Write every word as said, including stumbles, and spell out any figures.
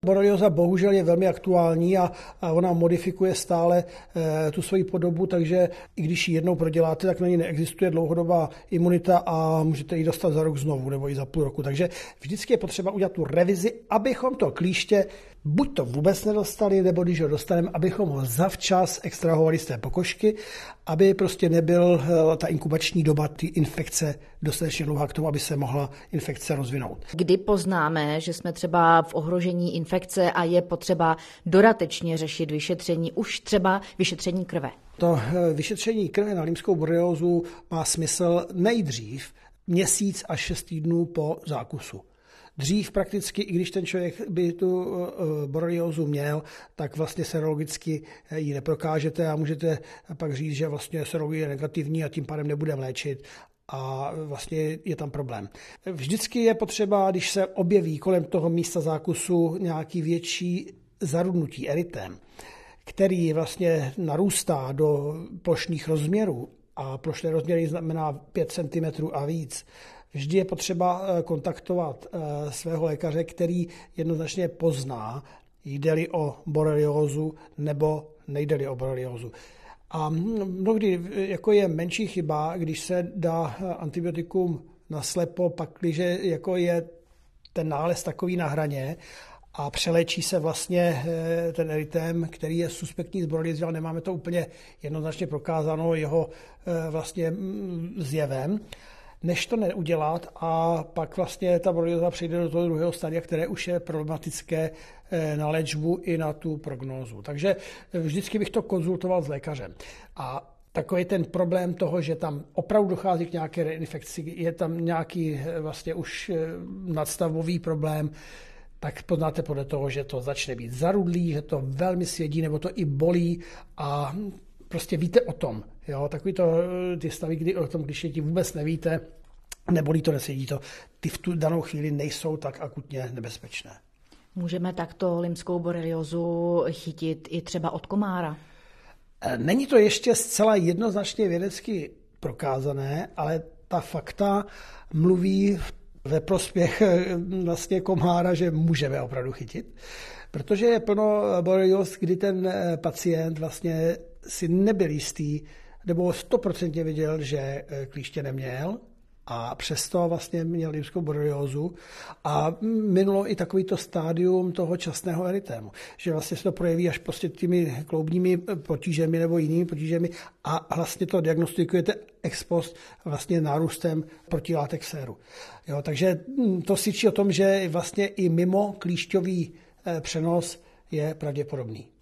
Borelioza bohužel je velmi aktuální a, a ona modifikuje stále e, tu svoji podobu, takže i když ji jednou proděláte, tak na ní neexistuje dlouhodobá imunita a můžete ji dostat za rok znovu nebo i za půl roku. Takže vždycky je potřeba udělat tu revizi, abychom to klíště buď to vůbec nedostali, nebo když ho dostaneme, abychom ho zavčas extrahovali z té pokožky, aby prostě nebyl ta inkubační doba, ty infekce dostatečně dlouhá k tomu, aby se mohla infekce rozvinout. Kdy poznáme, že jsme třeba v ohrožení infekce a je potřeba dodatečně řešit vyšetření, už třeba vyšetření krve? To vyšetření krve na lymskou boreliózu má smysl nejdřív měsíc až šest týdnů po zákusu. Dřív prakticky, i když ten člověk by tu boreliózu měl, tak vlastně serologicky ji neprokážete a můžete pak říct, že vlastně serologie je negativní a tím pádem nebudeme léčit a vlastně je tam problém. Vždycky je potřeba, když se objeví kolem toho místa zákusu nějaký větší zarudnutí erytém, který vlastně narůstá do plošných rozměrů, a plošné rozměry znamená pět centimetrů a víc, vždy je potřeba kontaktovat svého lékaře, který jednoznačně pozná, jde-li o boreliózu nebo nejde-li o boreliózu. A mnohdy jako je menší chyba, když se dá antibiotikum naslepo, pakliže jako je ten nález takový na hraně a přeléčí se vlastně ten erytém, který je suspektní z boreliózy, ale nemáme to úplně jednoznačně prokázáno jeho vlastně zjevem, než to neudělat a pak vlastně ta borelióza přejde do toho druhého stadia, které už je problematické na léčbu i na tu prognózu. Takže vždycky bych to konzultoval s lékařem. A takový ten problém toho, že tam opravdu dochází k nějaké reinfekci, je tam nějaký vlastně už nadstavbový problém, tak poznáte podle toho, že to začne být zarudlý, že to velmi svědí, nebo to i bolí a prostě víte o tom. Jo? Takový to, ty stavy, kdy o tom klištěti vůbec nevíte, nebolí to, nesvědí to, ty v tu danou chvíli nejsou tak akutně nebezpečné. Můžeme takto lymskou boreliózu chytit i třeba od komára? Není to ještě zcela jednoznačně vědecky prokázané, ale ta fakta mluví ve prospěch vlastně komára, že můžeme opravdu chytit, protože je plno borelióz, kdy ten pacient vlastně si nebyl jistý, nebo stoprocentně viděl, že klíště neměl, a přesto vlastně měl lymskou boreliózu a minulo i takovýto stádium toho časného erytému, že vlastně se to projeví až prostě těmi kloubními potížemi nebo jinými potížemi a vlastně to diagnostikujete ex post vlastně nárůstem protilátek séru. Jo, takže to svědčí o tom, že vlastně i mimo klíšťový přenos je pravděpodobný.